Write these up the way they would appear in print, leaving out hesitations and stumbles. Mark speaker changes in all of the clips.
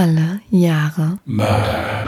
Speaker 1: Alle Jahre
Speaker 2: Mörder.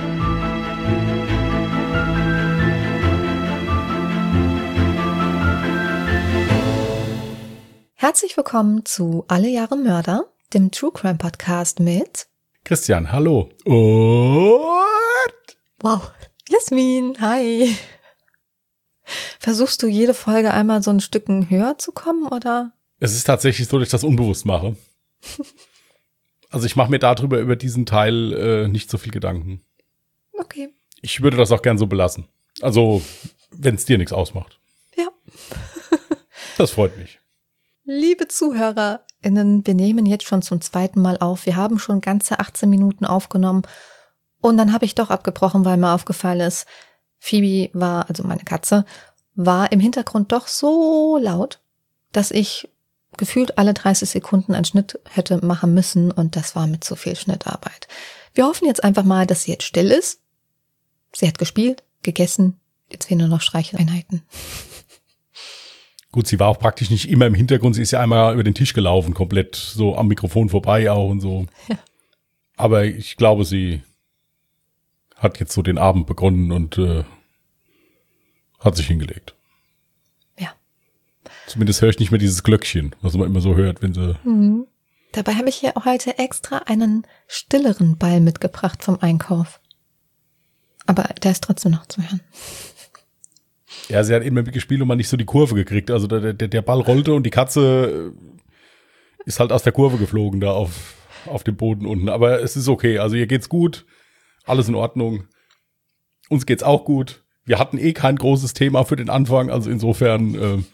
Speaker 1: Herzlich willkommen zu Alle Jahre Mörder, dem True Crime Podcast mit
Speaker 2: Christian, hallo. Und
Speaker 1: wow, Jasmin, hi. Versuchst du jede Folge einmal so ein Stückchen höher zu kommen, oder?
Speaker 2: es ist tatsächlich so, dass ich das unbewusst mache. Also ich mache mir darüber, über diesen Teil nicht so viel Gedanken.
Speaker 1: Okay.
Speaker 2: Ich würde das auch gern so belassen. Also, wenn es dir nichts ausmacht.
Speaker 1: Ja.
Speaker 2: Das freut mich.
Speaker 1: Liebe ZuhörerInnen, wir nehmen jetzt schon zum zweiten Mal auf. Wir haben schon ganze 18 Minuten aufgenommen. Und dann habe ich doch abgebrochen, weil mir aufgefallen ist, Phoebe war, also meine Katze, war im Hintergrund doch so laut, dass ich gefühlt alle 30 Sekunden einen Schnitt hätte machen müssen. Und das war mit zu viel Schnittarbeit. Wir hoffen jetzt einfach mal, dass sie jetzt still ist. Sie hat gespielt, gegessen. Jetzt fehlen nur noch Streicheleinheiten.
Speaker 2: Gut, sie war auch praktisch nicht immer im Hintergrund. Sie ist ja einmal über den Tisch gelaufen, komplett so am Mikrofon vorbei auch und so.
Speaker 1: Ja.
Speaker 2: Aber ich glaube, sie hat jetzt so den Abend begonnen und hat sich hingelegt.
Speaker 1: Ja.
Speaker 2: Zumindest höre ich nicht mehr dieses Glöckchen, was man immer so hört, wenn sie...
Speaker 1: Mhm. Dabei habe ich hier heute extra einen stilleren Ball mitgebracht vom Einkauf. Aber der ist trotzdem noch zu hören.
Speaker 2: Ja, sie hat eben gespielt und man nicht so die Kurve gekriegt. Also der Ball rollte und die Katze ist halt aus der Kurve geflogen da auf dem Boden unten. Aber es ist okay. Also ihr geht's gut. Alles in Ordnung. Uns geht's auch gut. Wir hatten kein großes Thema für den Anfang. Also insofern...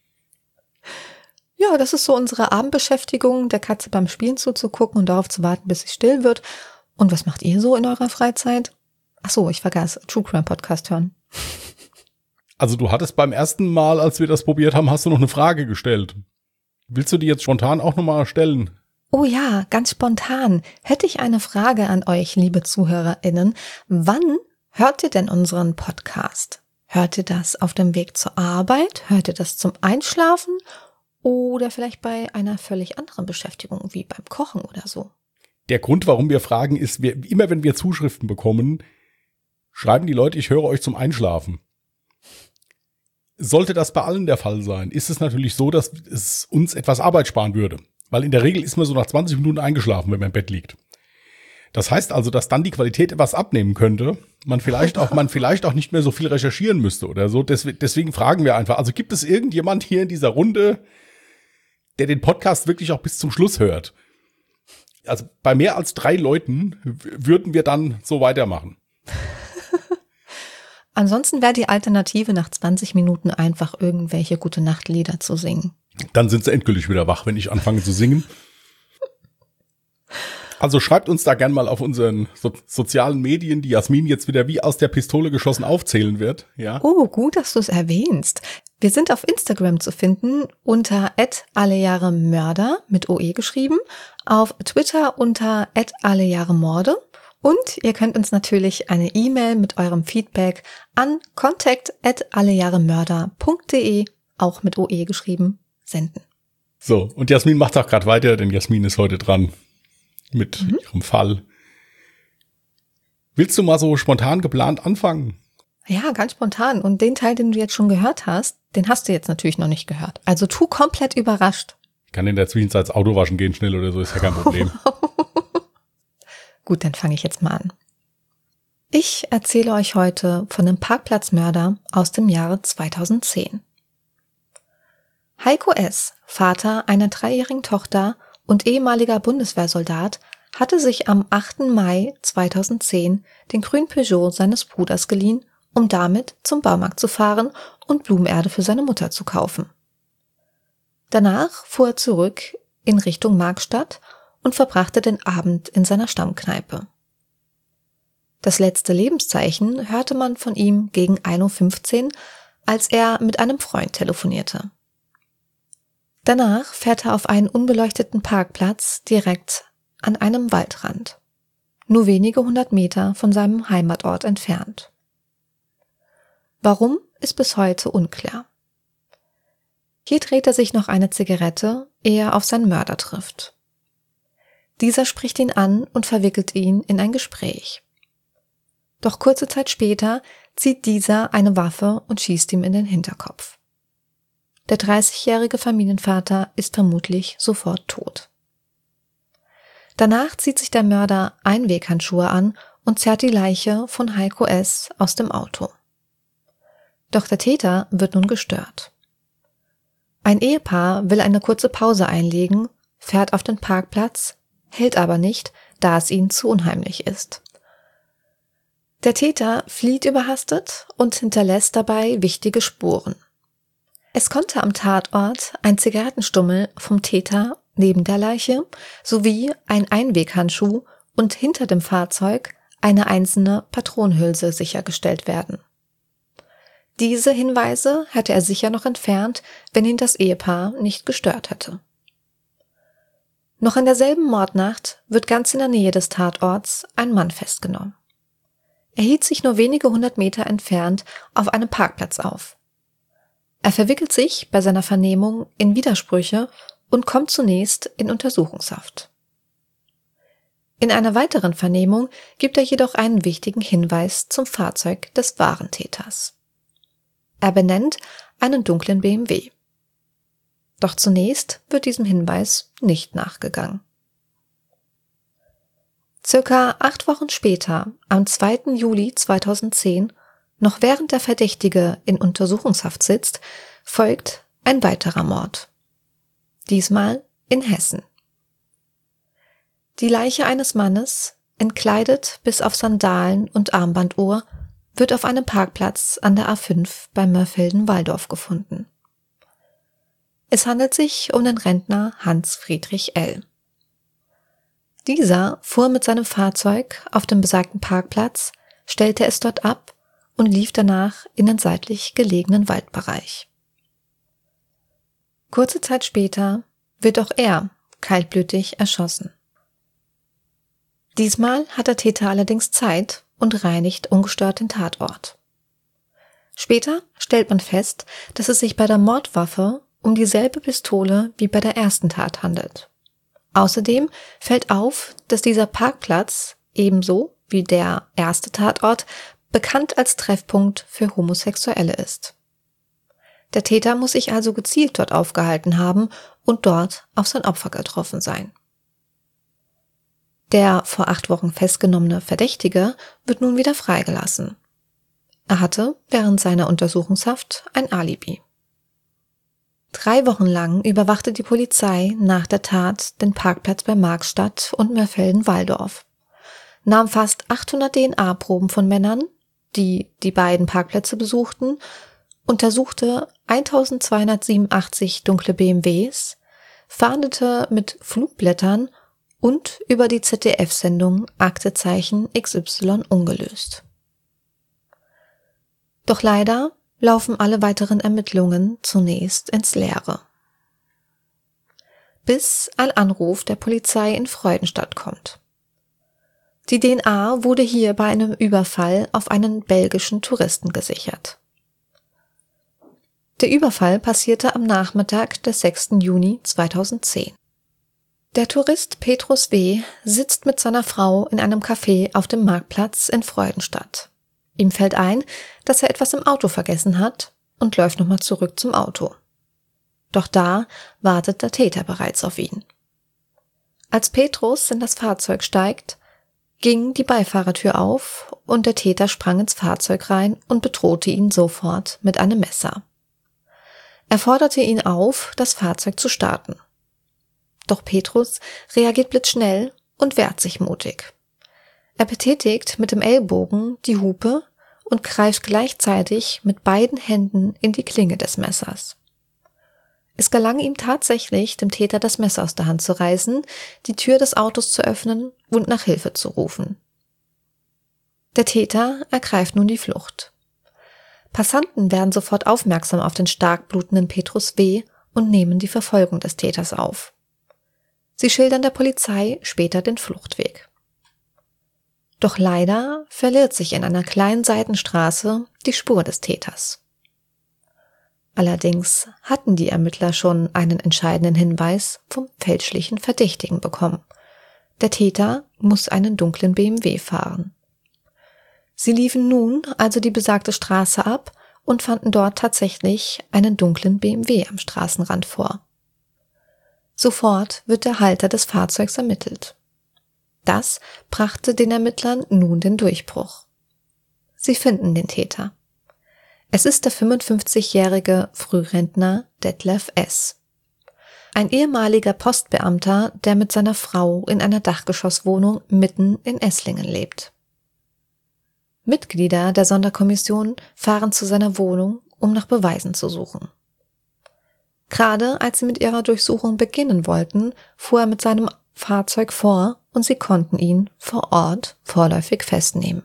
Speaker 1: Ja, das ist so unsere Abendbeschäftigung, der Katze beim Spielen zuzugucken und darauf zu warten, bis sie still wird. Und was macht ihr so in eurer Freizeit? Ach so, ich vergaß, True Crime Podcast hören.
Speaker 2: Also du hattest beim ersten Mal, als wir das probiert haben, hast du noch eine Frage gestellt. Willst du die jetzt spontan auch nochmal stellen?
Speaker 1: Oh ja, ganz spontan hätte ich eine Frage an euch, liebe ZuhörerInnen. Wann hört ihr denn unseren Podcast? Hört ihr das auf dem Weg zur Arbeit? Hört ihr das zum Einschlafen? Oder vielleicht bei einer völlig anderen Beschäftigung, wie beim Kochen oder so?
Speaker 2: Der Grund, warum wir fragen, ist, immer wenn wir Zuschriften bekommen, schreiben die Leute, ich höre euch zum Einschlafen. Sollte das bei allen der Fall sein, ist es natürlich so, dass es uns etwas Arbeit sparen würde. Weil in der Regel ist man so nach 20 Minuten eingeschlafen, wenn man im Bett liegt. Das heißt also, dass dann die Qualität etwas abnehmen könnte. Man vielleicht auch nicht mehr so viel recherchieren müsste oder so. Deswegen fragen wir einfach. Also gibt es irgendjemand hier in dieser Runde, der den Podcast wirklich auch bis zum Schluss hört? Also bei mehr als 3 Leuten würden wir dann so weitermachen.
Speaker 1: Ansonsten wäre die Alternative, nach 20 Minuten einfach irgendwelche Gute-Nacht-Lieder zu singen.
Speaker 2: Dann sind sie endgültig wieder wach, wenn ich anfange zu singen. Also schreibt uns da gern mal auf unseren sozialen Medien, die Jasmin jetzt wieder wie aus der Pistole geschossen aufzählen wird. Ja.
Speaker 1: Oh, gut, dass du es erwähnst. Wir sind auf Instagram zu finden unter @allejahremörder mit OE geschrieben, auf Twitter unter @allejahremorde und ihr könnt uns natürlich eine E-Mail mit eurem Feedback an contact@allejahremörder.de, auch mit OE geschrieben, senden.
Speaker 2: So, und Jasmin macht auch gerade weiter, denn Jasmin ist heute dran mit ihrem Fall. Willst du mal so spontan geplant anfangen?
Speaker 1: Ja, ganz spontan. Und den Teil, den du jetzt schon gehört hast, den hast du jetzt natürlich noch nicht gehört. Also tu komplett überrascht.
Speaker 2: Ich kann in der Zwischenzeit das Auto waschen gehen schnell oder so, ist ja kein Problem.
Speaker 1: Gut, dann fange ich jetzt mal an. Ich erzähle euch heute von dem Parkplatzmörder aus dem Jahre 2010. Heiko S., Vater einer 3-jährigen Tochter und ehemaliger Bundeswehrsoldat, hatte sich am 8. Mai 2010 den grünen Peugeot seines Bruders geliehen, um damit zum Baumarkt zu fahren und Blumenerde für seine Mutter zu kaufen. Danach fuhr er zurück in Richtung Markstadt und verbrachte den Abend in seiner Stammkneipe. Das letzte Lebenszeichen hörte man von ihm gegen 1:15 Uhr, als er mit einem Freund telefonierte. Danach fährt er auf einen unbeleuchteten Parkplatz direkt an einem Waldrand, nur wenige 100 Meter von seinem Heimatort entfernt. Warum, ist bis heute unklar. Hier dreht er sich noch eine Zigarette, ehe er auf seinen Mörder trifft. Dieser spricht ihn an und verwickelt ihn in ein Gespräch. Doch kurze Zeit später zieht dieser eine Waffe und schießt ihm in den Hinterkopf. Der 30-jährige Familienvater ist vermutlich sofort tot. Danach zieht sich der Mörder Einweghandschuhe an und zerrt die Leiche von Heiko S. aus dem Auto. Doch der Täter wird nun gestört. Ein Ehepaar will eine kurze Pause einlegen, fährt auf den Parkplatz, hält aber nicht, da es ihnen zu unheimlich ist. Der Täter flieht überhastet und hinterlässt dabei wichtige Spuren. Es konnte am Tatort ein Zigarettenstummel vom Täter neben der Leiche sowie ein Einweghandschuh und hinter dem Fahrzeug eine einzelne Patronenhülse sichergestellt werden. Diese Hinweise hätte er sicher noch entfernt, wenn ihn das Ehepaar nicht gestört hätte. Noch in derselben Mordnacht wird ganz in der Nähe des Tatorts ein Mann festgenommen. Er hielt sich nur wenige 100 Meter entfernt auf einem Parkplatz auf. Er verwickelt sich bei seiner Vernehmung in Widersprüche und kommt zunächst in Untersuchungshaft. In einer weiteren Vernehmung gibt er jedoch einen wichtigen Hinweis zum Fahrzeug des wahren Täters. Er benennt einen dunklen BMW. Doch zunächst wird diesem Hinweis nicht nachgegangen. Circa 8 Wochen später, am 2. Juli 2010, noch während der Verdächtige in Untersuchungshaft sitzt, folgt ein weiterer Mord. Diesmal in Hessen. Die Leiche eines Mannes, entkleidet bis auf Sandalen und Armbanduhr, wird auf einem Parkplatz an der A5 bei Mörfelden-Walldorf gefunden. Es handelt sich um den Rentner Hans-Friedrich L. Dieser fuhr mit seinem Fahrzeug auf dem besagten Parkplatz, stellte es dort ab und lief danach in den seitlich gelegenen Waldbereich. Kurze Zeit später wird auch er kaltblütig erschossen. Diesmal hat der Täter allerdings Zeit und reinigt ungestört den Tatort. Später stellt man fest, dass es sich bei der Mordwaffe um dieselbe Pistole wie bei der ersten Tat handelt. Außerdem fällt auf, dass dieser Parkplatz, ebenso wie der erste Tatort, bekannt als Treffpunkt für Homosexuelle ist. Der Täter muss sich also gezielt dort aufgehalten haben und dort auf sein Opfer getroffen sein. Der vor 8 Wochen festgenommene Verdächtige wird nun wieder freigelassen. Er hatte während seiner Untersuchungshaft ein Alibi. 3 Wochen lang überwachte die Polizei nach der Tat den Parkplatz bei Marxstadt und Mörfelden-Walldorf, nahm fast 800 DNA-Proben von Männern, die die beiden Parkplätze besuchten, untersuchte 1287 dunkle BMWs, fahndete mit Flugblättern und über die ZDF-Sendung Aktezeichen XY ungelöst. Doch leider laufen alle weiteren Ermittlungen zunächst ins Leere. Bis ein Anruf der Polizei in Freudenstadt kommt. Die DNA wurde hier bei einem Überfall auf einen belgischen Touristen gesichert. Der Überfall passierte am Nachmittag des 6. Juni 2010. Der Tourist Petrus W. sitzt mit seiner Frau in einem Café auf dem Marktplatz in Freudenstadt. Ihm fällt ein, dass er etwas im Auto vergessen hat und läuft nochmal zurück zum Auto. Doch da wartet der Täter bereits auf ihn. Als Petrus in das Fahrzeug steigt, ging die Beifahrertür auf und der Täter sprang ins Fahrzeug rein und bedrohte ihn sofort mit einem Messer. Er forderte ihn auf, das Fahrzeug zu starten. Doch Petrus reagiert blitzschnell und wehrt sich mutig. Er betätigt mit dem Ellbogen die Hupe und greift gleichzeitig mit beiden Händen in die Klinge des Messers. Es gelang ihm tatsächlich, dem Täter das Messer aus der Hand zu reißen, die Tür des Autos zu öffnen und nach Hilfe zu rufen. Der Täter ergreift nun die Flucht. Passanten werden sofort aufmerksam auf den stark blutenden Petrus W. und nehmen die Verfolgung des Täters auf. Sie schildern der Polizei später den Fluchtweg. Doch leider verliert sich in einer kleinen Seitenstraße die Spur des Täters. Allerdings hatten die Ermittler schon einen entscheidenden Hinweis vom fälschlichen Verdächtigen bekommen. Der Täter muss einen dunklen BMW fahren. Sie liefen nun also die besagte Straße ab und fanden dort tatsächlich einen dunklen BMW am Straßenrand vor. Sofort wird der Halter des Fahrzeugs ermittelt. Das brachte den Ermittlern nun den Durchbruch. Sie finden den Täter. Es ist der 55-jährige Frührentner Detlef S. Ein ehemaliger Postbeamter, der mit seiner Frau in einer Dachgeschosswohnung mitten in Esslingen lebt. Mitglieder der Sonderkommission fahren zu seiner Wohnung, um nach Beweisen zu suchen. Gerade als sie mit ihrer Durchsuchung beginnen wollten, fuhr er mit seinem Fahrzeug vor und sie konnten ihn vor Ort vorläufig festnehmen.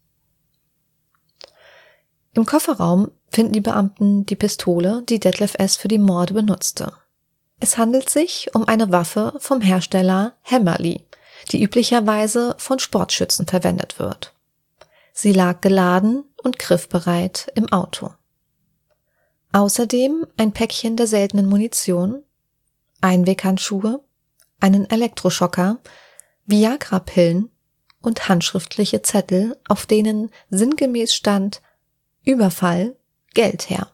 Speaker 1: Im Kofferraum finden die Beamten die Pistole, die Detlef S. für die Morde benutzte. Es handelt sich um eine Waffe vom Hersteller Hämmerli, die üblicherweise von Sportschützen verwendet wird. Sie lag geladen und griffbereit im Auto. Außerdem ein Päckchen der seltenen Munition, Einweghandschuhe, einen Elektroschocker, Viagra-Pillen und handschriftliche Zettel, auf denen sinngemäß stand: Überfall, Geld her.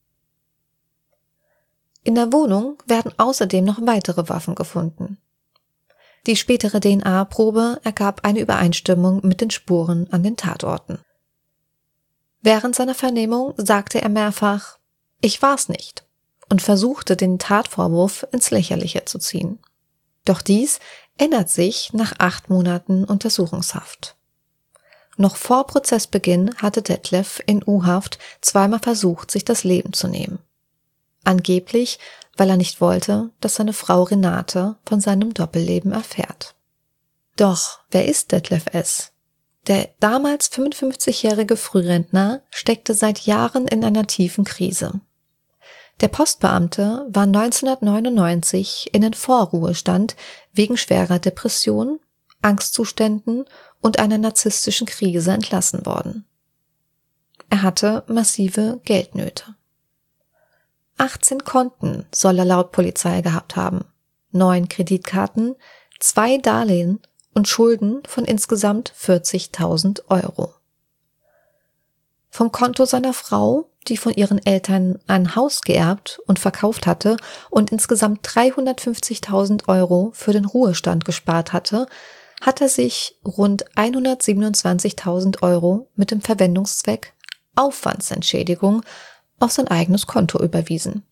Speaker 1: In der Wohnung werden außerdem noch weitere Waffen gefunden. Die spätere DNA-Probe ergab eine Übereinstimmung mit den Spuren an den Tatorten. Während seiner Vernehmung sagte er mehrfach: Ich war's nicht, und versuchte, den Tatvorwurf ins Lächerliche zu ziehen. Doch dies ändert sich nach 8 Monaten Untersuchungshaft. Noch vor Prozessbeginn hatte Detlef in U-Haft zweimal versucht, sich das Leben zu nehmen. Angeblich, weil er nicht wollte, dass seine Frau Renate von seinem Doppelleben erfährt. Doch wer ist Detlef S.? Der damals 55-jährige Frührentner steckte seit Jahren in einer tiefen Krise. Der Postbeamte war 1999 in den Vorruhestand wegen schwerer Depression, Angstzuständen und einer narzisstischen Krise entlassen worden. Er hatte massive Geldnöte. 18 Konten soll er laut Polizei gehabt haben, 9 Kreditkarten, 2 Darlehen und Schulden von insgesamt 40.000 Euro. Vom Konto seiner Frau, die von ihren Eltern ein Haus geerbt und verkauft hatte und insgesamt 350.000 Euro für den Ruhestand gespart hatte, hat er sich rund 127.000 Euro mit dem Verwendungszweck Aufwandsentschädigung auf sein eigenes Konto überwiesen.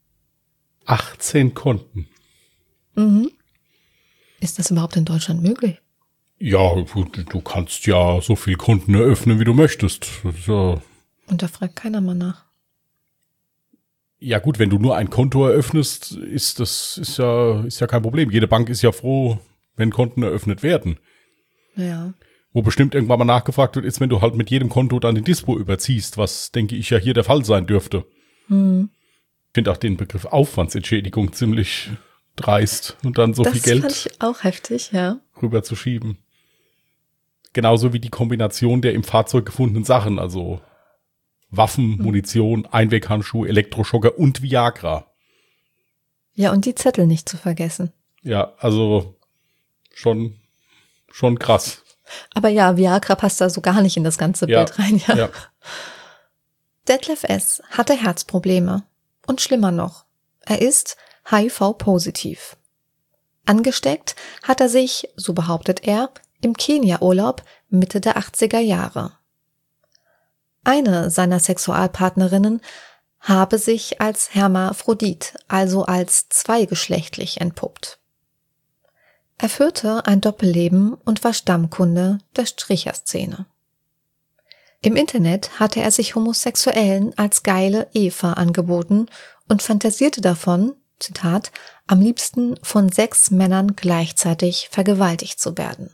Speaker 2: 18 Konten.
Speaker 1: Mhm. Ist das überhaupt in Deutschland möglich?
Speaker 2: Ja, du kannst ja so viel Konten eröffnen, wie du möchtest. So.
Speaker 1: Und da fragt keiner mal nach.
Speaker 2: Ja gut, wenn du nur ein Konto eröffnest, ist ja kein Problem. Jede Bank ist ja froh, wenn Konten eröffnet werden.
Speaker 1: Ja.
Speaker 2: Wo bestimmt irgendwann mal nachgefragt wird, ist, wenn du halt mit jedem Konto dann den Dispo überziehst, was, denke ich, ja hier der Fall sein dürfte.
Speaker 1: Mhm.
Speaker 2: Ich finde auch den Begriff Aufwandsentschädigung ziemlich dreist und dann so viel Geld
Speaker 1: Das fand ich auch heftig, ja.
Speaker 2: rüber zu schieben. Genauso wie die Kombination der im Fahrzeug gefundenen Sachen, also Waffen, Munition, Einweghandschuhe, Elektroschocker und Viagra.
Speaker 1: Ja, und die Zettel nicht zu vergessen.
Speaker 2: Ja, also schon krass.
Speaker 1: Aber ja, Viagra passt da so gar nicht in das ganze Bild rein, ja. Detlef S. hatte Herzprobleme. Und schlimmer noch, er ist HIV-positiv. Angesteckt hat er sich, so behauptet er, im Kenia-Urlaub Mitte der 80er Jahre. Eine seiner Sexualpartnerinnen habe sich als Hermaphrodit, also als zweigeschlechtlich entpuppt. Er führte ein Doppelleben und war Stammkunde der Stricherszene. Im Internet hatte er sich Homosexuellen als geile Eva angeboten und fantasierte davon, Zitat, am liebsten von 6 Männern gleichzeitig vergewaltigt zu werden.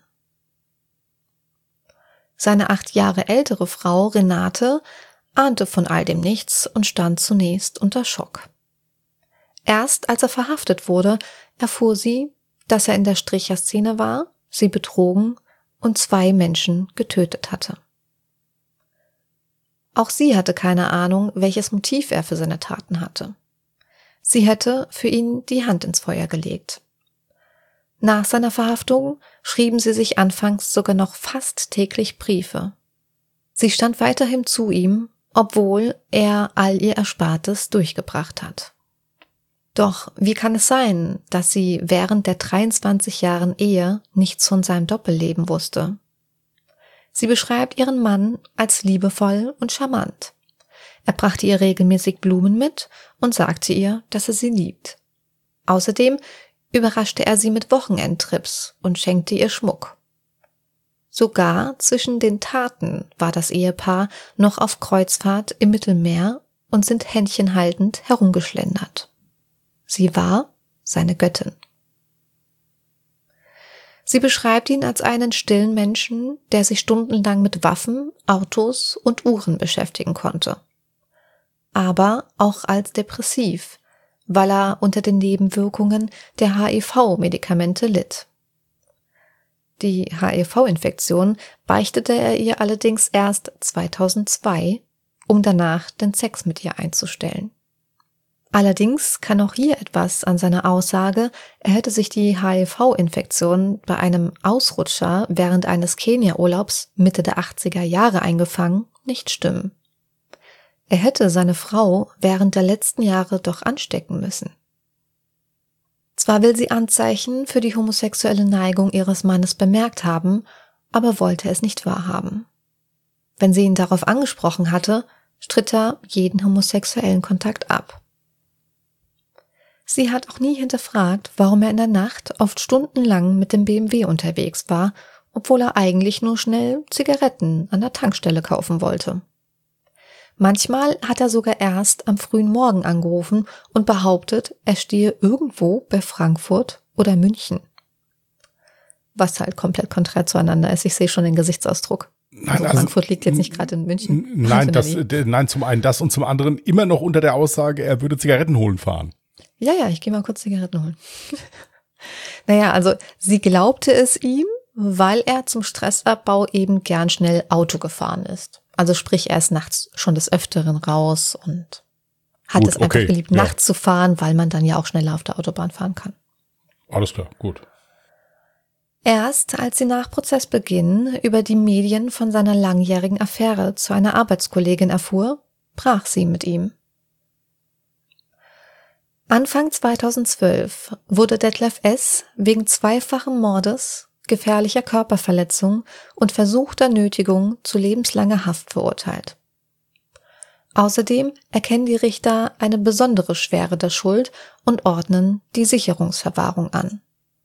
Speaker 1: Seine 8 Jahre ältere Frau Renate ahnte von all dem nichts und stand zunächst unter Schock. Erst als er verhaftet wurde, erfuhr sie, dass er in der Stricherszene war, sie betrogen und 2 Menschen getötet hatte. Auch sie hatte keine Ahnung, welches Motiv er für seine Taten hatte. Sie hätte für ihn die Hand ins Feuer gelegt. Nach seiner Verhaftung schrieben sie sich anfangs sogar noch fast täglich Briefe. Sie stand weiterhin zu ihm, obwohl er all ihr Erspartes durchgebracht hat. Doch wie kann es sein, dass sie während der 23 Jahren Ehe nichts von seinem Doppelleben wusste? Sie beschreibt ihren Mann als liebevoll und charmant. Er brachte ihr regelmäßig Blumen mit und sagte ihr, dass er sie liebt. Außerdem überraschte er sie mit Wochenendtrips und schenkte ihr Schmuck. Sogar zwischen den Taten war das Ehepaar noch auf Kreuzfahrt im Mittelmeer und sind händchenhaltend herumgeschlendert. Sie war seine Göttin. Sie beschreibt ihn als einen stillen Menschen, der sich stundenlang mit Waffen, Autos und Uhren beschäftigen konnte. Aber auch als depressiv, weil er unter den Nebenwirkungen der HIV-Medikamente litt. Die HIV-Infektion beichtete er ihr allerdings erst 2002, um danach den Sex mit ihr einzustellen. Allerdings kann auch hier etwas an seiner Aussage, er hätte sich die HIV-Infektion bei einem Ausrutscher während eines Kenia-Urlaubs Mitte der 80er Jahre eingefangen, nicht stimmen. Er hätte seine Frau während der letzten Jahre doch anstecken müssen. Zwar will sie Anzeichen für die homosexuelle Neigung ihres Mannes bemerkt haben, aber wollte es nicht wahrhaben. Wenn sie ihn darauf angesprochen hatte, stritt er jeden homosexuellen Kontakt ab. Sie hat auch nie hinterfragt, warum er in der Nacht oft stundenlang mit dem BMW unterwegs war, obwohl er eigentlich nur schnell Zigaretten an der Tankstelle kaufen wollte. Manchmal hat er sogar erst am frühen Morgen angerufen und behauptet, er stehe irgendwo bei Frankfurt oder München. Was halt komplett konträr zueinander ist. Ich sehe schon den Gesichtsausdruck.
Speaker 2: Nein,
Speaker 1: also Frankfurt liegt jetzt nicht gerade in München.
Speaker 2: Nein, zum einen das und zum anderen immer noch unter der Aussage, er würde Zigaretten holen fahren.
Speaker 1: Ja, ich gehe mal kurz Zigaretten holen. Naja, also sie glaubte es ihm, weil er zum Stressabbau eben gern schnell Auto gefahren ist. Also sprich, er ist nachts schon des Öfteren raus und hat es einfach geliebt, nachts zu fahren, weil man dann ja auch schneller auf der Autobahn fahren kann.
Speaker 2: Alles klar, gut.
Speaker 1: Erst als sie nach Prozessbeginn über die Medien von seiner langjährigen Affäre zu einer Arbeitskollegin erfuhr, brach sie mit ihm. Anfang 2012 wurde Detlef S. wegen zweifachen Mordes, gefährlicher Körperverletzung und versuchter Nötigung zu lebenslanger Haft verurteilt. Außerdem erkennen die Richter eine besondere Schwere der Schuld und ordnen die Sicherungsverwahrung an.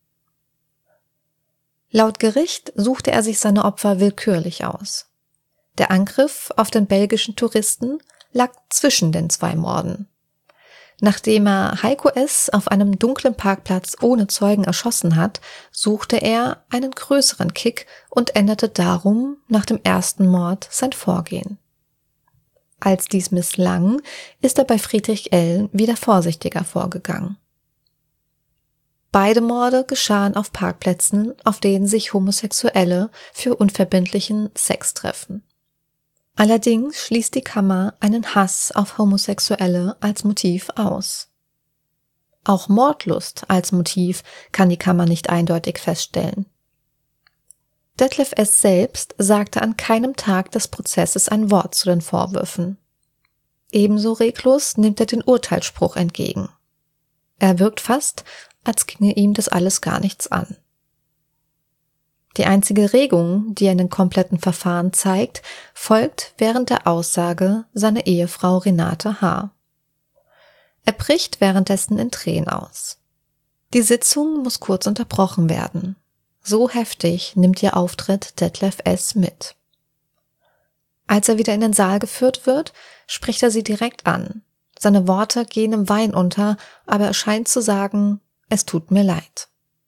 Speaker 1: Laut Gericht suchte er sich seine Opfer willkürlich aus. Der Angriff auf den belgischen Touristen lag zwischen den zwei Morden. Nachdem er Heiko S. auf einem dunklen Parkplatz ohne Zeugen erschossen hat, suchte er einen größeren Kick und änderte darum nach dem ersten Mord sein Vorgehen. Als dies misslang, ist er bei Friedrich L. wieder vorsichtiger vorgegangen. Beide Morde geschahen auf Parkplätzen, auf denen sich Homosexuelle für unverbindlichen Sex treffen. Allerdings schließt die Kammer einen Hass auf Homosexuelle als Motiv aus. Auch Mordlust als Motiv kann die Kammer nicht eindeutig feststellen. Detlef S. selbst sagte an keinem Tag des Prozesses ein Wort zu den Vorwürfen. Ebenso reglos nimmt er den Urteilsspruch entgegen. Er wirkt fast, als ginge ihm das alles gar nichts an. Die einzige Regung, die er in den kompletten Verfahren zeigt, folgt während der Aussage seiner Ehefrau Renate H. Er bricht währenddessen in Tränen aus. Die Sitzung muss kurz unterbrochen werden. So heftig nimmt ihr Auftritt Detlef S. mit. Als er wieder in den Saal geführt wird, spricht er sie direkt an. Seine Worte gehen im Wein unter, aber er scheint zu sagen, es tut mir leid.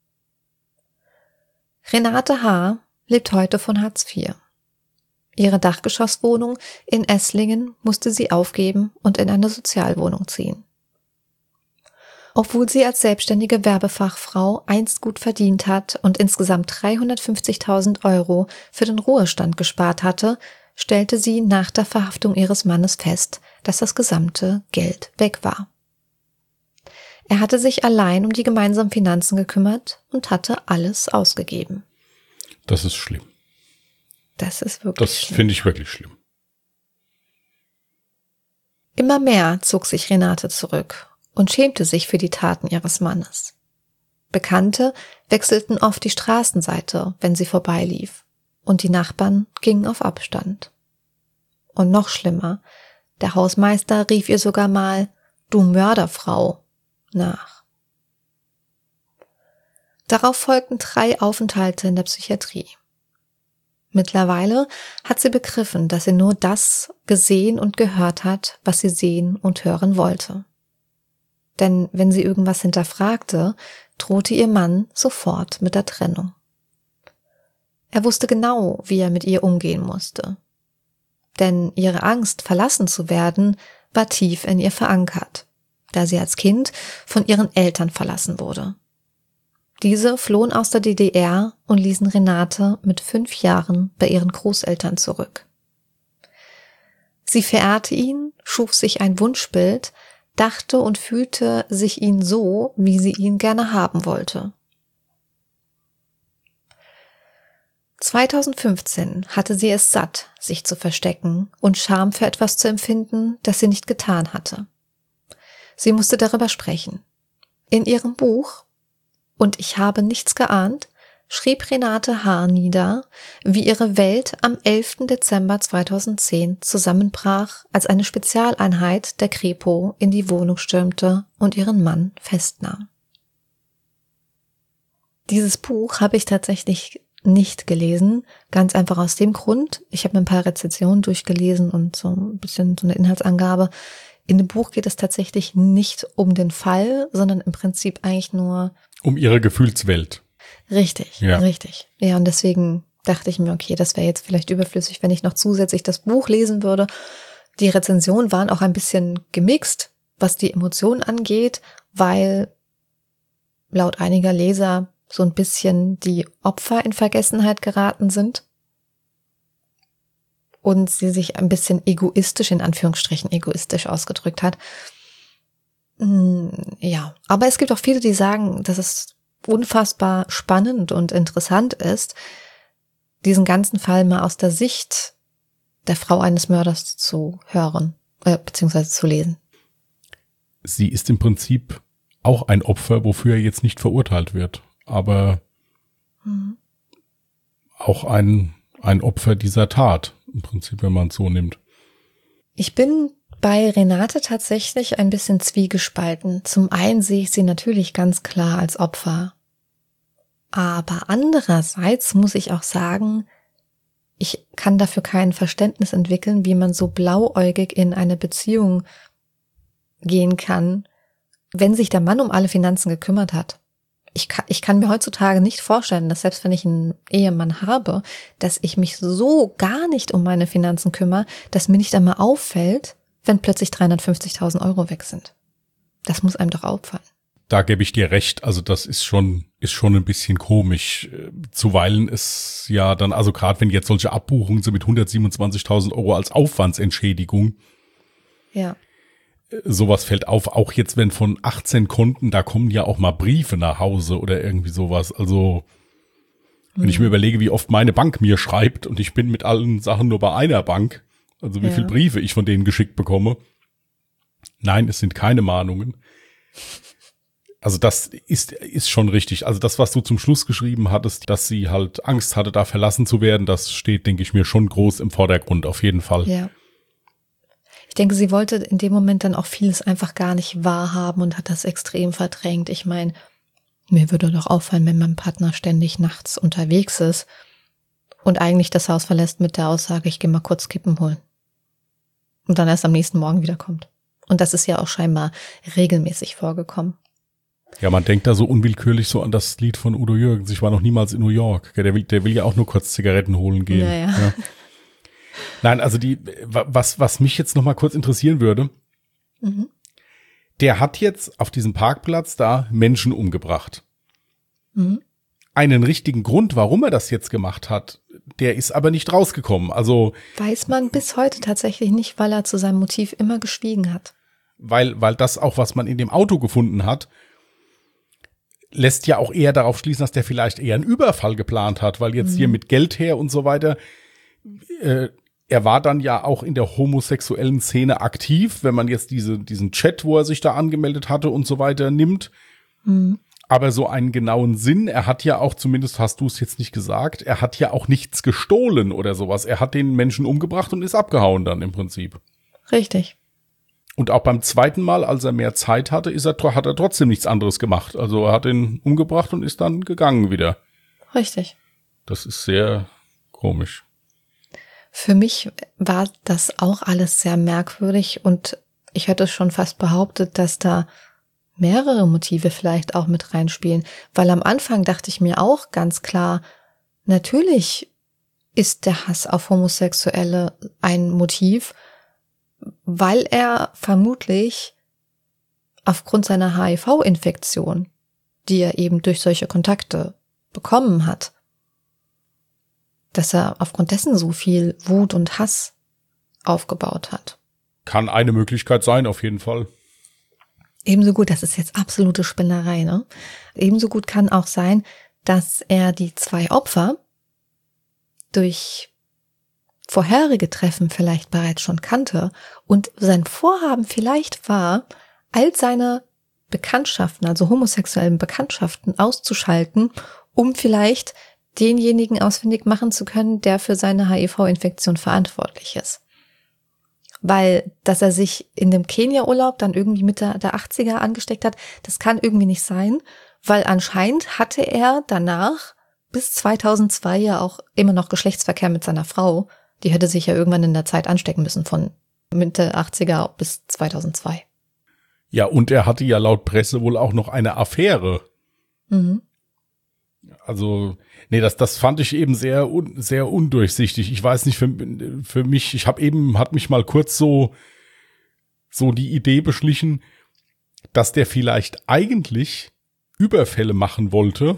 Speaker 1: Renate H. lebt heute von Hartz IV. Ihre Dachgeschosswohnung in Esslingen musste sie aufgeben und in eine Sozialwohnung ziehen. Obwohl sie als selbstständige Werbefachfrau einst gut verdient hat und insgesamt 350.000 € für den Ruhestand gespart hatte, stellte sie nach der Verhaftung ihres Mannes fest, dass das gesamte Geld weg war. Er hatte sich allein um die gemeinsamen Finanzen gekümmert und hatte alles ausgegeben.
Speaker 2: Das ist schlimm.
Speaker 1: Das ist wirklich
Speaker 2: Das
Speaker 1: schlimm.
Speaker 2: finde ich wirklich schlimm.
Speaker 1: Immer mehr zog sich Renate zurück und schämte sich für die Taten ihres Mannes. Bekannte wechselten oft die Straßenseite, wenn sie vorbeilief, und die Nachbarn gingen auf Abstand. Und noch schlimmer, der Hausmeister rief ihr sogar mal »Du Mörderfrau« nach. Darauf folgten 3 Aufenthalte in der Psychiatrie. Mittlerweile hat sie begriffen, dass sie nur das gesehen und gehört hat, was sie sehen und hören wollte. Denn wenn sie irgendwas hinterfragte, drohte ihr Mann sofort mit der Trennung. Er wusste genau, wie er mit ihr umgehen musste. Denn ihre Angst, verlassen zu werden, war tief in ihr verankert, da sie als Kind von ihren Eltern verlassen wurde. Diese flohen aus der DDR und ließen Renate mit 5 Jahren bei ihren Großeltern zurück. Sie verehrte ihn, schuf sich ein Wunschbild, dachte und fühlte sich ihn so, wie sie ihn gerne haben wollte. 2015 hatte sie es satt, sich zu verstecken und Scham für etwas zu empfinden, das sie nicht getan hatte. Sie musste darüber sprechen. In ihrem Buch »Und ich habe nichts geahnt« schrieb Renate H. nieder, wie ihre Welt am 11. Dezember 2010 zusammenbrach, als eine Spezialeinheit der Kripo in die Wohnung stürmte und ihren Mann festnahm. Dieses Buch habe ich tatsächlich nicht gelesen, ganz einfach aus dem Grund, ich habe mir ein paar Rezensionen durchgelesen und so ein bisschen so eine Inhaltsangabe. In dem Buch geht es tatsächlich nicht um den Fall, sondern im Prinzip eigentlich nur
Speaker 2: Um ihre Gefühlswelt.
Speaker 1: Richtig,
Speaker 2: Ja.
Speaker 1: richtig. Ja, und deswegen dachte ich mir, okay, das wäre jetzt vielleicht überflüssig, wenn ich noch zusätzlich das Buch lesen würde. Die Rezensionen waren auch ein bisschen gemixt, was die Emotionen angeht, weil laut einiger Leser so ein bisschen die Opfer in Vergessenheit geraten sind und sie sich ein bisschen egoistisch, in Anführungsstrichen egoistisch ausgedrückt hat. Ja, aber es gibt auch viele, die sagen, dass es unfassbar spannend und interessant ist, diesen ganzen Fall mal aus der Sicht der Frau eines Mörders zu hören, beziehungsweise zu lesen.
Speaker 2: Sie ist im Prinzip auch ein Opfer, wofür er jetzt nicht verurteilt wird, aber auch ein Opfer dieser Tat, im Prinzip, wenn man es so nimmt.
Speaker 1: Ich bin bei Renate tatsächlich ein bisschen zwiegespalten. Zum einen sehe ich sie natürlich ganz klar als Opfer. Aber andererseits muss ich auch sagen, ich kann dafür kein Verständnis entwickeln, wie man so blauäugig in eine Beziehung gehen kann, wenn sich der Mann um alle Finanzen gekümmert hat. Ich kann mir heutzutage nicht vorstellen, dass selbst wenn ich einen Ehemann habe, dass ich mich so gar nicht um meine Finanzen kümmere, dass mir nicht einmal auffällt, wenn plötzlich 350.000 Euro weg sind. Das muss einem doch auffallen.
Speaker 2: Da gebe ich dir recht, also das ist schon ein bisschen komisch. Zuweilen ist ja dann, also gerade wenn jetzt solche Abbuchungen sind mit 127.000 Euro als Aufwandsentschädigung,
Speaker 1: Ja.
Speaker 2: sowas fällt auf, auch jetzt, wenn von 18 Konten, da kommen ja auch mal Briefe nach Hause oder irgendwie sowas. Also, wenn ich mir überlege, wie oft meine Bank mir schreibt und ich bin mit allen Sachen nur bei einer Bank, also wie viele Briefe ich von denen geschickt bekomme. Nein, es sind keine Mahnungen. Also das ist schon richtig. Also das, was du zum Schluss geschrieben hattest, dass sie halt Angst hatte, da verlassen zu werden, das steht, denke ich mir, schon groß im Vordergrund, auf jeden Fall.
Speaker 1: Ja. Ich denke, sie wollte in dem Moment dann auch vieles einfach gar nicht wahrhaben und hat das extrem verdrängt. Ich meine, mir würde doch auffallen, wenn mein Partner ständig nachts unterwegs ist und eigentlich das Haus verlässt mit der Aussage, ich gehe mal kurz Kippen holen. Und dann erst am nächsten Morgen wiederkommt. Und das ist ja auch scheinbar regelmäßig vorgekommen.
Speaker 2: Ja, man denkt da so unwillkürlich so an das Lied von Udo Jürgens. Ich war noch niemals in New York. Der will ja auch nur kurz Zigaretten holen gehen.
Speaker 1: Naja.
Speaker 2: Ja. Nein, also was mich jetzt noch mal kurz interessieren würde, der hat jetzt auf diesem Parkplatz da Menschen umgebracht. Einen richtigen Grund, warum er das jetzt gemacht hat, der ist aber nicht rausgekommen. Also
Speaker 1: Weiß man bis heute tatsächlich nicht, weil er zu seinem Motiv immer geschwiegen hat.
Speaker 2: weil das auch, was man in dem Auto gefunden hat, lässt ja auch eher darauf schließen, dass der vielleicht eher einen Überfall geplant hat, weil jetzt hier mit Geld her und so weiter, er war dann ja auch in der homosexuellen Szene aktiv, wenn man jetzt diesen Chat, wo er sich da angemeldet hatte und so weiter nimmt. Aber so einen genauen Sinn, er hat ja auch, zumindest hast du es jetzt nicht gesagt, er hat ja auch nichts gestohlen oder sowas. Er hat den Menschen umgebracht und ist abgehauen dann im Prinzip.
Speaker 1: Richtig.
Speaker 2: Und auch beim zweiten Mal, als er mehr Zeit hatte, hat er trotzdem nichts anderes gemacht. Also er hat ihn umgebracht und ist dann gegangen wieder.
Speaker 1: Richtig.
Speaker 2: Das ist sehr komisch.
Speaker 1: Für mich war das auch alles sehr merkwürdig und ich hätte schon fast behauptet, dass da mehrere Motive vielleicht auch mit reinspielen, weil am Anfang dachte ich mir auch ganz klar, natürlich ist der Hass auf Homosexuelle ein Motiv, weil er vermutlich aufgrund seiner HIV-Infektion, die er eben durch solche Kontakte bekommen hat, dass er aufgrund dessen so viel Wut und Hass aufgebaut hat.
Speaker 2: Kann eine Möglichkeit sein, auf jeden Fall.
Speaker 1: Ebenso gut, das ist jetzt absolute Spinnerei, ne? Ebenso gut kann auch sein, dass er die 2 Opfer durch vorherige Treffen vielleicht bereits schon kannte und sein Vorhaben vielleicht war, all seine Bekanntschaften, also homosexuellen Bekanntschaften auszuschalten, um vielleicht denjenigen ausfindig machen zu können, der für seine HIV-Infektion verantwortlich ist. Weil, dass er sich in dem Kenia-Urlaub dann irgendwie Mitte der 80er angesteckt hat, das kann irgendwie nicht sein, weil anscheinend hatte er danach bis 2002 ja auch immer noch Geschlechtsverkehr mit seiner Frau. Die hätte sich ja irgendwann in der Zeit anstecken müssen, von Mitte 80er bis 2002.
Speaker 2: Ja, und er hatte ja laut Presse wohl auch noch eine Affäre. Also, nee, das fand ich eben sehr undurchsichtig. Ich weiß nicht, für mich, hat mich mal kurz so die Idee beschlichen, dass der vielleicht eigentlich Überfälle machen wollte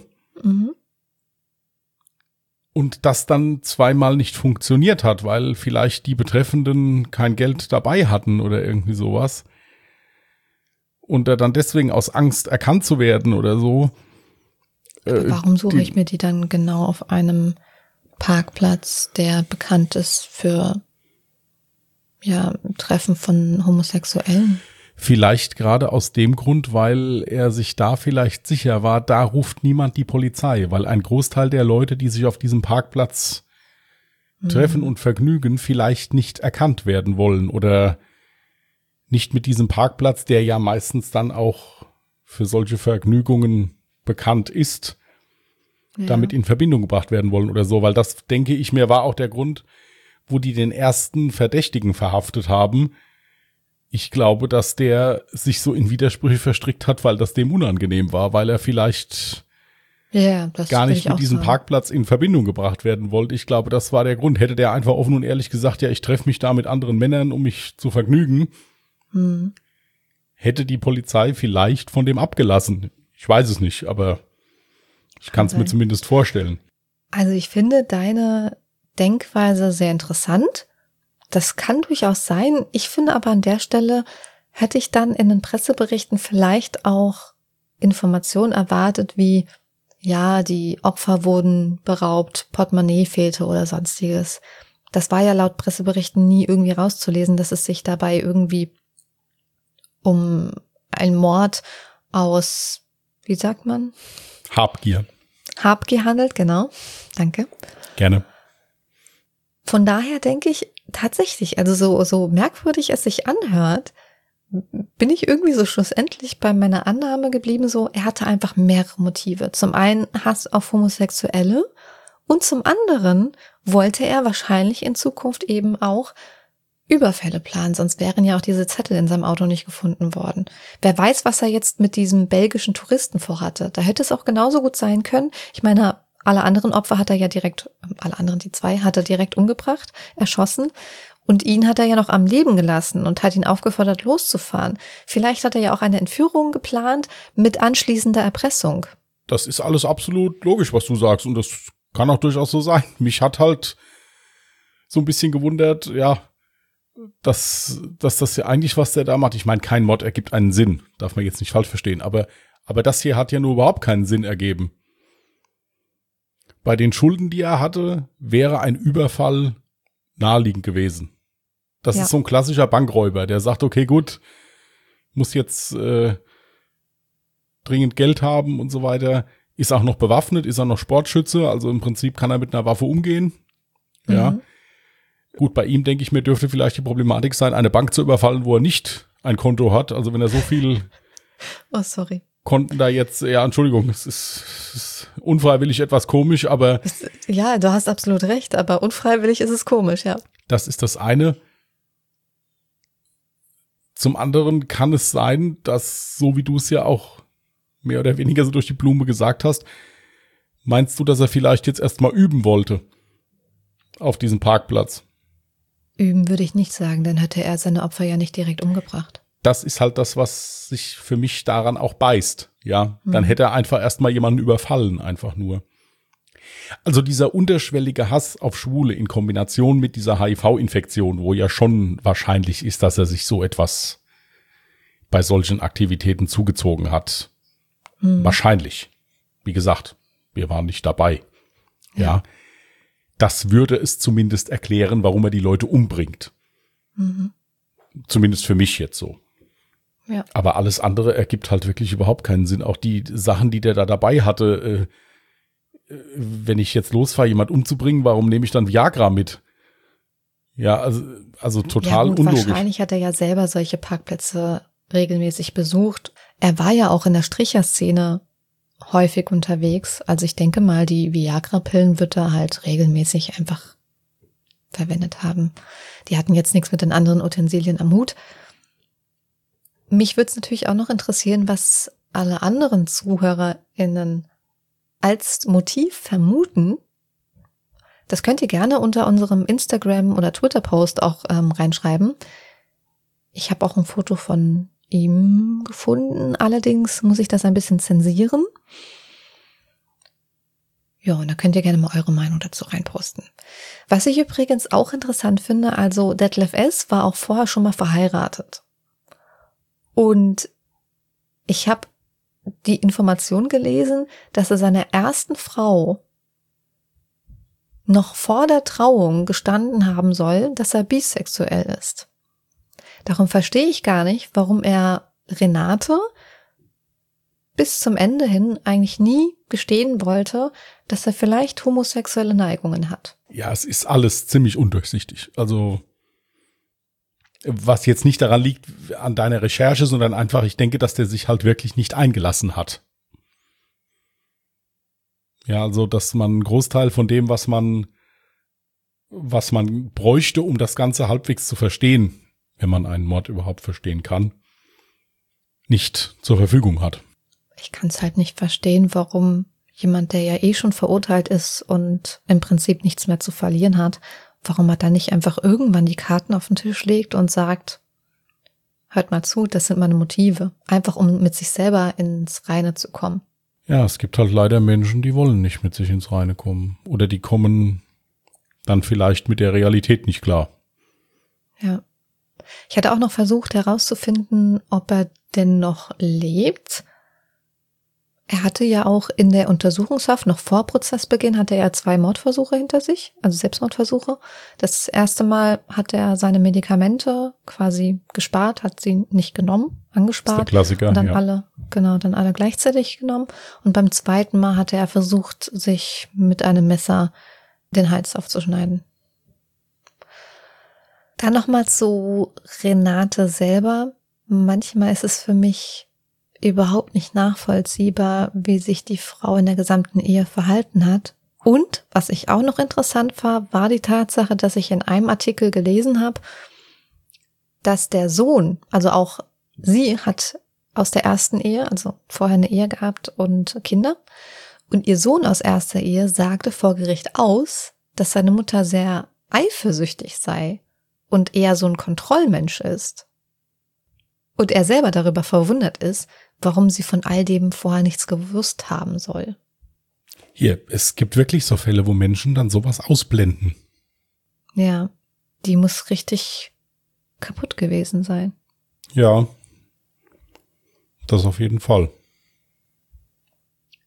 Speaker 2: und das dann zweimal nicht funktioniert hat, weil vielleicht die Betreffenden kein Geld dabei hatten oder irgendwie sowas. Und er dann deswegen aus Angst erkannt zu werden oder so.
Speaker 1: Warum suche ich mir die dann genau auf einem Parkplatz, der bekannt ist für Treffen von Homosexuellen?
Speaker 2: Vielleicht gerade aus dem Grund, weil er sich da vielleicht sicher war, da ruft niemand die Polizei, weil ein Großteil der Leute, die sich auf diesem Parkplatz treffen und vergnügen, vielleicht nicht erkannt werden wollen oder nicht mit diesem Parkplatz, der ja meistens dann auch für solche Vergnügungen bekannt ist, damit in Verbindung gebracht werden wollen oder so, weil das, denke ich mir, war auch der Grund, wo die den ersten Verdächtigen verhaftet haben. Ich glaube, dass der sich so in Widersprüche verstrickt hat, weil das dem unangenehm war, weil er vielleicht gar nicht mit diesem Parkplatz in Verbindung gebracht werden wollte. Ich glaube, das war der Grund. Hätte der einfach offen und ehrlich gesagt, ja, ich treffe mich da mit anderen Männern, um mich zu vergnügen, hätte die Polizei vielleicht von dem abgelassen. Ich weiß es nicht, aber ich kann es mir zumindest vorstellen.
Speaker 1: Also ich finde deine Denkweise sehr interessant. Das kann durchaus sein. Ich finde aber an der Stelle hätte ich dann in den Presseberichten vielleicht auch Informationen erwartet, wie die Opfer wurden beraubt, Portemonnaie fehlte oder sonstiges. Das war ja laut Presseberichten nie irgendwie rauszulesen, dass es sich dabei irgendwie um einen Mord aus, wie sagt man?
Speaker 2: Habgier
Speaker 1: handelt, genau. Danke.
Speaker 2: Gerne.
Speaker 1: Von daher denke ich tatsächlich, also so merkwürdig es sich anhört, bin ich irgendwie so schlussendlich bei meiner Annahme geblieben, so er hatte einfach mehrere Motive. Zum einen Hass auf Homosexuelle und zum anderen wollte er wahrscheinlich in Zukunft eben auch Überfälle planen, sonst wären ja auch diese Zettel in seinem Auto nicht gefunden worden. Wer weiß, was er jetzt mit diesem belgischen Touristen vorhatte. Da hätte es auch genauso gut sein können. Ich meine, alle anderen Opfer hat er ja direkt, die 2 hat er direkt umgebracht, erschossen. Und ihn hat er ja noch am Leben gelassen und hat ihn aufgefordert, loszufahren. Vielleicht hat er ja auch eine Entführung geplant mit anschließender Erpressung.
Speaker 2: Das ist alles absolut logisch, was du sagst. Und das kann auch durchaus so sein. Mich hat halt so ein bisschen gewundert, dass das ja eigentlich, was der da macht, ich meine, kein Mord ergibt einen Sinn, darf man jetzt nicht falsch verstehen, aber Aber das hier hat ja nur überhaupt keinen Sinn ergeben. Bei den Schulden, die er hatte, wäre ein Überfall naheliegend gewesen. Das ist so ein klassischer Bankräuber, der sagt, okay, gut, muss jetzt dringend Geld haben und so weiter. Ist auch noch bewaffnet, ist auch noch Sportschütze, also im Prinzip kann er mit einer Waffe umgehen. Ja. Gut, bei ihm, denke ich mir, dürfte vielleicht die Problematik sein, eine Bank zu überfallen, wo er nicht ein Konto hat. Also wenn er so viel Konten da jetzt, ja, Entschuldigung, es ist unfreiwillig etwas komisch, aber
Speaker 1: ja, du hast absolut recht, aber unfreiwillig ist es komisch, ja.
Speaker 2: Das ist das eine. Zum anderen kann es sein, dass, so wie du es ja auch mehr oder weniger so durch die Blume gesagt hast, meinst du, dass er vielleicht jetzt erstmal üben wollte auf diesem Parkplatz?
Speaker 1: Üben würde ich nicht sagen, dann hätte er seine Opfer ja nicht direkt umgebracht.
Speaker 2: Das ist halt das, was sich für mich daran auch beißt. Ja, dann hätte er einfach erstmal jemanden überfallen, einfach nur. Also dieser unterschwellige Hass auf Schwule in Kombination mit dieser HIV-Infektion, wo ja schon wahrscheinlich ist, dass er sich so etwas bei solchen Aktivitäten zugezogen hat. Wahrscheinlich. Wie gesagt, wir waren nicht dabei. Ja. Das würde es zumindest erklären, warum er die Leute umbringt. Zumindest für mich jetzt so.
Speaker 1: Ja.
Speaker 2: Aber alles andere ergibt halt wirklich überhaupt keinen Sinn. Auch die Sachen, die der da dabei hatte, wenn ich jetzt losfahre, jemand umzubringen, warum nehme ich dann Viagra mit? Ja, also total unlogisch.
Speaker 1: Wahrscheinlich hat er ja selber solche Parkplätze regelmäßig besucht. Er war ja auch in der Stricherszene häufig unterwegs. Also ich denke mal, die Viagra-Pillen wird er halt regelmäßig einfach verwendet haben. Die hatten jetzt nichts mit den anderen Utensilien am Hut. Mich würde es natürlich auch noch interessieren, was alle anderen ZuhörerInnen als Motiv vermuten. Das könnt ihr gerne unter unserem Instagram- oder Twitter-Post auch reinschreiben. Ich habe auch ein Foto von ihm gefunden. Allerdings muss ich das ein bisschen zensieren. Ja, und da könnt ihr gerne mal eure Meinung dazu reinposten. Was ich übrigens auch interessant finde, also Detlef S. war auch vorher schon mal verheiratet. Und ich habe die Information gelesen, dass er seiner ersten Frau noch vor der Trauung gestanden haben soll, dass er bisexuell ist. Darum verstehe ich gar nicht, warum er Renate bis zum Ende hin eigentlich nie gestehen wollte, dass er vielleicht homosexuelle Neigungen hat.
Speaker 2: Ja, es ist alles ziemlich undurchsichtig. Also was jetzt nicht daran liegt an deiner Recherche, sondern einfach, ich denke, dass der sich halt wirklich nicht eingelassen hat. Ja, also dass man einen Großteil von dem, was man bräuchte, um das Ganze halbwegs zu verstehen, wenn man einen Mord überhaupt verstehen kann, nicht zur Verfügung hat.
Speaker 1: Ich kann es halt nicht verstehen, warum jemand, der ja eh schon verurteilt ist und im Prinzip nichts mehr zu verlieren hat, warum er dann nicht einfach irgendwann die Karten auf den Tisch legt und sagt, hört mal zu, das sind meine Motive. Einfach um mit sich selber ins Reine zu kommen.
Speaker 2: Ja, es gibt halt leider Menschen, die wollen nicht mit sich ins Reine kommen. Oder die kommen dann vielleicht mit der Realität nicht klar.
Speaker 1: Ja. Ich hatte auch noch versucht herauszufinden, ob er denn noch lebt. Er hatte ja auch in der Untersuchungshaft, noch vor Prozessbeginn, hatte er 2 Mordversuche hinter sich, also Selbstmordversuche. Das erste Mal hat er seine Medikamente quasi gespart, hat sie nicht genommen, angespart.
Speaker 2: Das ist der Klassiker,
Speaker 1: und dann
Speaker 2: ja.
Speaker 1: dann alle gleichzeitig genommen. Und beim zweiten Mal hatte er versucht, sich mit einem Messer den Hals aufzuschneiden. Dann nochmal zu Renate selber. Manchmal ist es für mich überhaupt nicht nachvollziehbar, wie sich die Frau in der gesamten Ehe verhalten hat. Und, was ich auch noch interessant war die Tatsache, dass ich in einem Artikel gelesen habe, dass der Sohn, also auch sie hat aus der ersten Ehe, also vorher eine Ehe gehabt und Kinder, und ihr Sohn aus erster Ehe sagte vor Gericht aus, dass seine Mutter sehr eifersüchtig sei und eher so ein Kontrollmensch ist. Und er selber darüber verwundert ist, warum sie von all dem vorher nichts gewusst haben soll.
Speaker 2: Hier, es gibt wirklich so Fälle, wo Menschen dann sowas ausblenden.
Speaker 1: Ja, die muss richtig kaputt gewesen sein.
Speaker 2: Ja, das auf jeden Fall.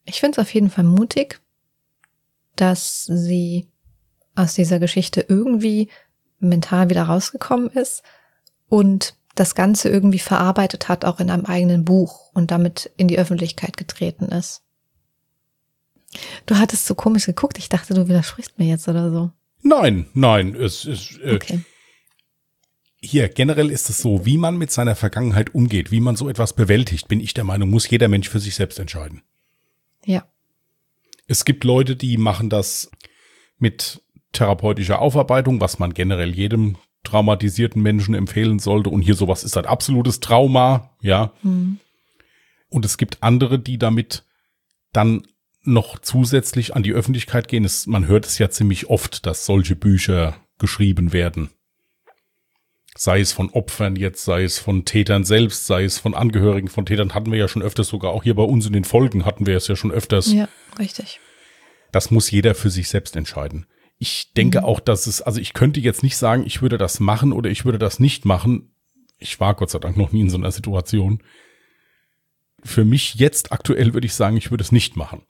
Speaker 1: Ich finde es auf jeden Fall mutig, dass sie aus dieser Geschichte irgendwie mental wieder rausgekommen ist und das Ganze irgendwie verarbeitet hat, auch in einem eigenen Buch und damit in die Öffentlichkeit getreten ist. Du hattest so komisch geguckt, ich dachte, du widersprichst mir jetzt oder so.
Speaker 2: Nein, es ist
Speaker 1: Okay.
Speaker 2: hier generell ist es so, wie man mit seiner Vergangenheit umgeht, wie man so etwas bewältigt, bin ich der Meinung, muss jeder Mensch für sich selbst entscheiden.
Speaker 1: Ja.
Speaker 2: Es gibt Leute, die machen das mit therapeutischer Aufarbeitung, was man generell jedem traumatisierten Menschen empfehlen sollte. Und hier sowas ist ein absolutes Trauma, ja. Und es gibt andere, die damit dann noch zusätzlich an die Öffentlichkeit gehen. Man hört es ja ziemlich oft, dass solche Bücher geschrieben werden. Sei es von Opfern jetzt, sei es von Tätern selbst, sei es von Angehörigen von Tätern, hatten wir ja schon öfters, sogar auch hier bei uns in den Folgen hatten wir es ja schon öfters.
Speaker 1: Ja, richtig.
Speaker 2: Das muss jeder für sich selbst entscheiden. Ich denke auch, dass ich könnte jetzt nicht sagen, ich würde das machen oder ich würde das nicht machen. Ich war Gott sei Dank noch nie in so einer Situation. Für mich jetzt aktuell würde ich sagen, ich würde es nicht machen.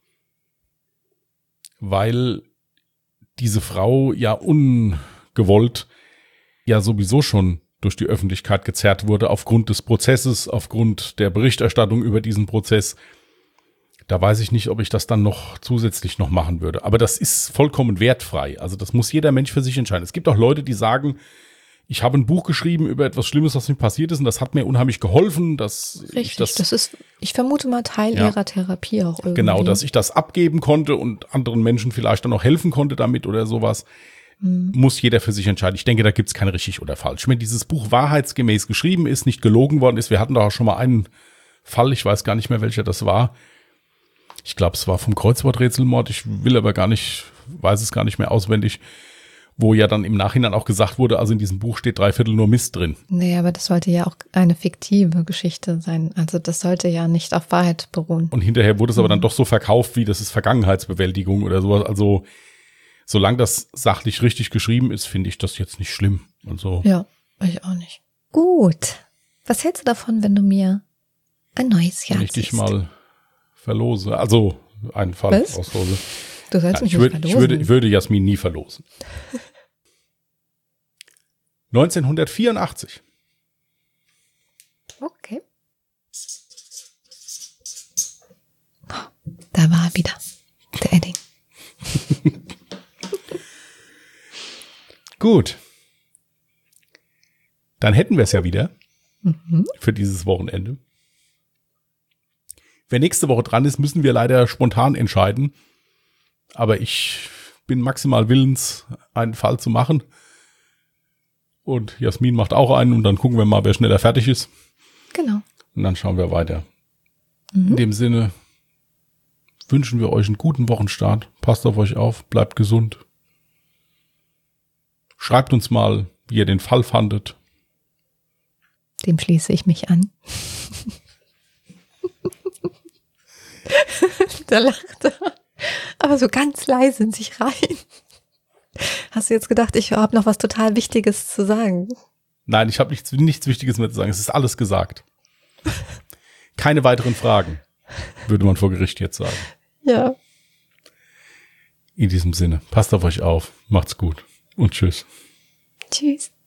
Speaker 2: Weil diese Frau ja ungewollt ja sowieso schon durch die Öffentlichkeit gezerrt wurde, aufgrund des Prozesses, aufgrund der Berichterstattung über diesen Prozess. Da weiß ich nicht, ob ich das dann noch zusätzlich noch machen würde. Aber das ist vollkommen wertfrei. Also das muss jeder Mensch für sich entscheiden. Es gibt auch Leute, die sagen, ich habe ein Buch geschrieben über etwas Schlimmes, was mir passiert ist und das hat mir unheimlich geholfen.
Speaker 1: Richtig, das ist, ich vermute mal, Teil ihrer Therapie auch irgendwie.
Speaker 2: Genau, dass ich das abgeben konnte und anderen Menschen vielleicht dann auch helfen konnte damit oder sowas. Muss jeder für sich entscheiden. Ich denke, da gibt es kein richtig oder falsch. Wenn dieses Buch wahrheitsgemäß geschrieben ist, nicht gelogen worden ist, wir hatten da auch schon mal einen Fall, ich weiß gar nicht mehr, welcher das war. Ich glaube, es war vom Kreuzworträtselmord. Ich weiß es gar nicht mehr auswendig, wo ja dann im Nachhinein auch gesagt wurde, also in diesem Buch steht 3/4 nur Mist drin.
Speaker 1: Nee, aber das sollte ja auch eine fiktive Geschichte sein. Also das sollte ja nicht auf Wahrheit beruhen.
Speaker 2: Und hinterher wurde es aber dann doch so verkauft, wie das ist Vergangenheitsbewältigung oder sowas. Also solange das sachlich richtig geschrieben ist, finde ich das jetzt nicht schlimm. Also
Speaker 1: ja, ich auch nicht. Gut. Was hältst du davon, wenn du mir ein neues Jahr
Speaker 2: wenn ich dich
Speaker 1: ziehst?
Speaker 2: mal verlose, also einen Fall
Speaker 1: Was?
Speaker 2: auslose.
Speaker 1: Du sollst mich
Speaker 2: Ich
Speaker 1: nicht verlosen.
Speaker 2: würde Jasmin nie verlosen. 1984.
Speaker 1: Okay. Da war er wieder. Der Edding.
Speaker 2: Gut. Dann hätten wir es ja wieder für dieses Wochenende. Wer nächste Woche dran ist, müssen wir leider spontan entscheiden. Aber ich bin maximal willens, einen Fall zu machen. Und Jasmin macht auch einen und dann gucken wir mal, wer schneller fertig ist.
Speaker 1: Genau.
Speaker 2: Und dann schauen wir weiter. In dem Sinne wünschen wir euch einen guten Wochenstart. Passt auf euch auf, bleibt gesund. Schreibt uns mal, wie ihr den Fall fandet.
Speaker 1: Dem schließe ich mich an. Da lacht er. Aber so ganz leise in sich rein. Hast du jetzt gedacht, ich habe noch was total Wichtiges zu sagen?
Speaker 2: Nein, ich habe nichts Wichtiges mehr zu sagen. Es ist alles gesagt. Keine weiteren Fragen, würde man vor Gericht jetzt sagen.
Speaker 1: Ja.
Speaker 2: In diesem Sinne, passt auf euch auf, macht's gut und tschüss.
Speaker 1: Tschüss.